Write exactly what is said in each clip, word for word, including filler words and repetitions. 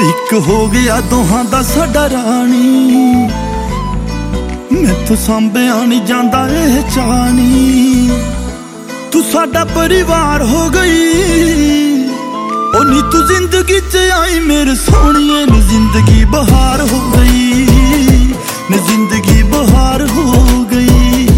ਇੱਕ ਹੋ ਗਿਆ ਦੋਹਾਂ ਦਾ ਸਾਡਾ ਰਾਣੀ, ਮੈਥੋਂ ਸਾਂਭਿਆ ਨਹੀਂ ਜਾਂਦਾ ਇਹ ਚਾਣੀ। ਤੂੰ ਸਾਡਾ ਪਰਿਵਾਰ ਹੋ ਗਈ, ਉਹ ਨੀ ਤੂੰ ਜ਼ਿੰਦਗੀ ਚ ਆਈ ਮੇਰੇ ਸੋਹਣੀਏ, ਨੀ ਜ਼ਿੰਦਗੀ ਬਹਾਰ ਹੋ ਗਈ, ਨੀ ਜ਼ਿੰਦਗੀ ਬਹਾਰ ਹੋ ਗਈ।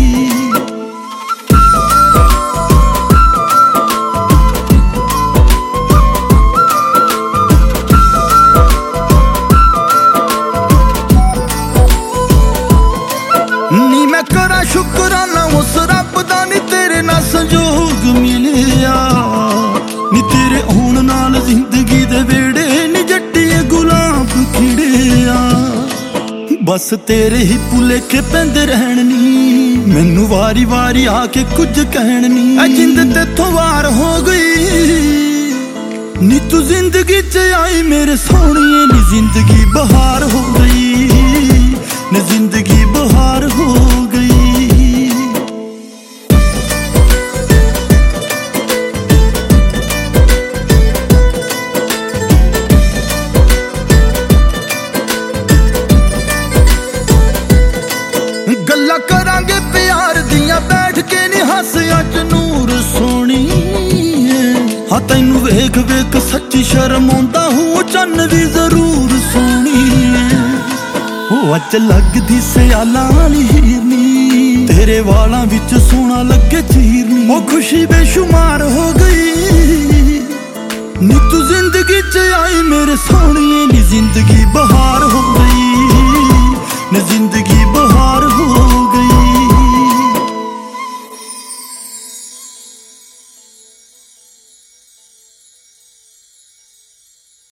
ਨੀ ਮੈਂ ਕਰਾਂ ਸ਼ੁਕਰਾਨਾ ਉਸ ਰੱਬ ਦਾ, ਨੀ ਤੇਰੇ ਨਾਲ ਸੰਜੋਗ ਮਿਲਿਆ, ਨੀ ਤੇਰੇ ਆਉਣ ਨਾਲ ਜ਼ਿੰਦਗੀ ਦੇ ਵੇੜੇ ਨੀ ਜੱਟੀਏ ਗੁਲਾਬ ਖਿੜਿਆ। ਬਸ ਤੇਰੇ ਹੀ ਭੁਲੇਖੇ ਪੈਂਦੇ ਰਹਿਣ ਨੀ, ਮੈਨੂੰ ਵਾਰੀ ਵਾਰੀ ਆ ਕੇ ਕੁਝ ਕਹਿਣ ਨੀ। ਐ ਜਿੰਦ ਤੇਥੋਂ ਵਾਰ ਹੋ ਗਈ, ਨੀ ਤੂੰ ਜ਼ਿੰਦਗੀ ਚ ਆਈ ਮੇਰੇ ਸੋਹਣੀਏ, ਨੀ ਜ਼ਿੰਦਗੀ ਬਹਾਰ ਹੋ ਗਈ, ਨੀ ਜ਼ਿੰਦਗੀ ਬਹਾਰ ਹੋ ਗਈ। ਗੱਲਾਂ ਕਰਾਂਗੇ ਪਿਆਰ ਦੀਆਂ ਬੈਠ ਕੇ, ਨੀ ਹਾਸਿਆਂ ਚ ਨੂਰ ਸੋਹਣੀਏ। ਹਾਂ ਤੈਨੂੰ ਵੇਖ ਵੇਖ ਸੱਚੀ ਸ਼ਰਮ ਆਉਂਦਾ ਹੂੰ, ਚੰਨ ਵੀ ਜ਼ਰੂਰ ਸੋਹਣੀਏ। ਉਹ ਅੱਜ ਲੱਗਦੀ ਸਿਆਲਾਂ ਵਾਲੀ ਹੀਰਨੀ, ਤੇਰੇ ਵਾਲਾਂ ਵਿੱਚ ਸੋਹਣਾ ਲੱਗੇ ਚੀਰਨੀ। ਉਹ ਖੁਸ਼ੀ ਬੇਸ਼ੁਮਾਰ ਹੋ ਗਈ, ਨੀ ਤੂੰ ਜ਼ਿੰਦਗੀ ਚ ਆਈ ਮੇਰੇ ਸੋਹਣੀਏ, ਨੀ ਜ਼ਿੰਦਗੀ ਬਹਾਰ ਹੋ ਗਈ, ਨੀ ਜ਼ਿੰਦਗੀ ਬਹਾਰ ਹੋ ਗਈ।